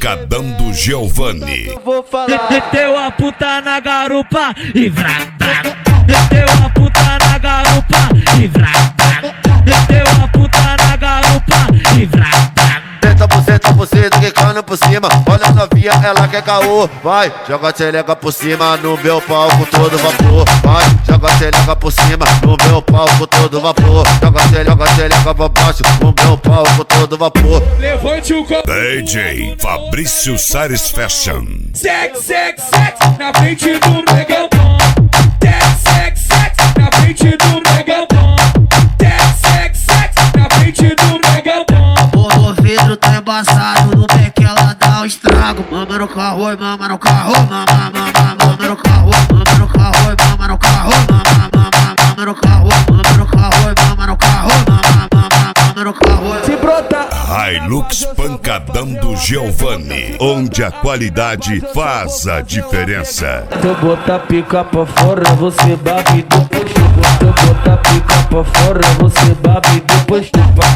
Pancadão do Giovanni. Vou falar. Meteu a puta na garupa e vrá, vrá. Meteu a puta na garupa e vrá, vrá. Meteu a puta na garupa e vrá, vrá. Senta você, quicando por cima. Olha a novinha, ela quer caô. Vai, joga a xereca por cima no meu palco todo vapor. Vai, joga a xereca por cima no meu palco todo vapor. Joga a xereca pra baixo no meu palco todo vapor. Levante o copo. DJ Fabrício Sares Fashion. Sex, sex, sex na frente do Megalton. Sex, sex, sex na frente do Megalton. Sex, sex, sex na frente do Megalton. O vidro tá embaçado, no pé que ela dá o estrago. Mama no carro, mama no carro, mama no carro, mama no carro, mama no carro, mama no carro, mama no carro, mama no carro, mama no carro. Se brota. Hilux Pancadão do Giovanni, onde a qualidade faz a diferença. Se eu botar pica pra fora, você babe depois chupa. Se eu botar pica pra fora, você babe depois chupa.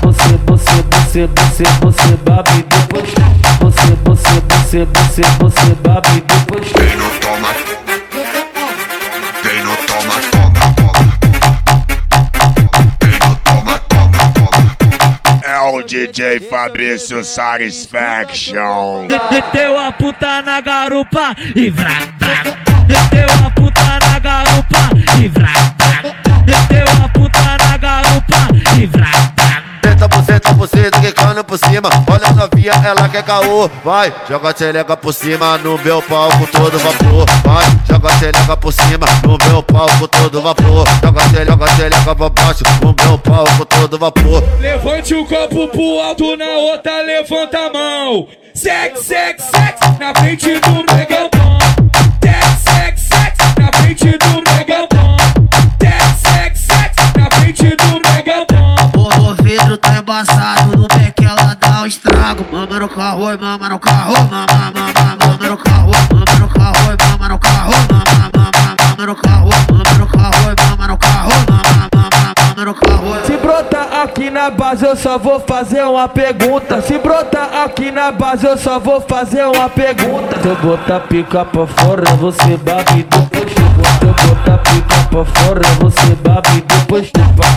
Você babe depois chupa. Você babe depois chupa. Quem não toma, quem não toma, toma, toma. Quem não toma, toma, toma. É o DJ Fabrício Sares Fashion. Meteu a puta na garupa e vrá, vrá. Meteu a puta na garupa e vrá, vrá. Meteu a puta na garupa e vrá, vrá. Senta você, quicando por cima. Olha a novinha, ela quer caô. Vai, joga a xereca por cima no meu palco todo vapor. Vai, joga a xereca por cima no meu palco todo vapor. Joga a xereca pra baixo no meu palco todo vapor. Levante o copo pro alto, na outra levanta a mão. Sex, sex, sex na frente do Megalton. Sex, sex, sex na frente do Megalton. Sex, sex, sex na frente do Megalton. O vidro tá embaçado, no pé que ela dá o estrago. Mama no carro, mama no carro, mama no carro, mama no carro, mama no carro, mama no carro, mama no carro, mama no carro, mama no carro. Se brotar aqui na base eu só vou fazer uma pergunta. Se brotar aqui na base eu só vou fazer uma pergunta. Se eu botar pica pra fora, você babe depois chupa. Se eu botar pica pra fora, você babe depois chupa.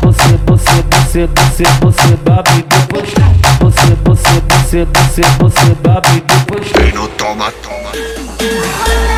Você babe depois chupa. Você babe depois chupa. Quem não toma, toma.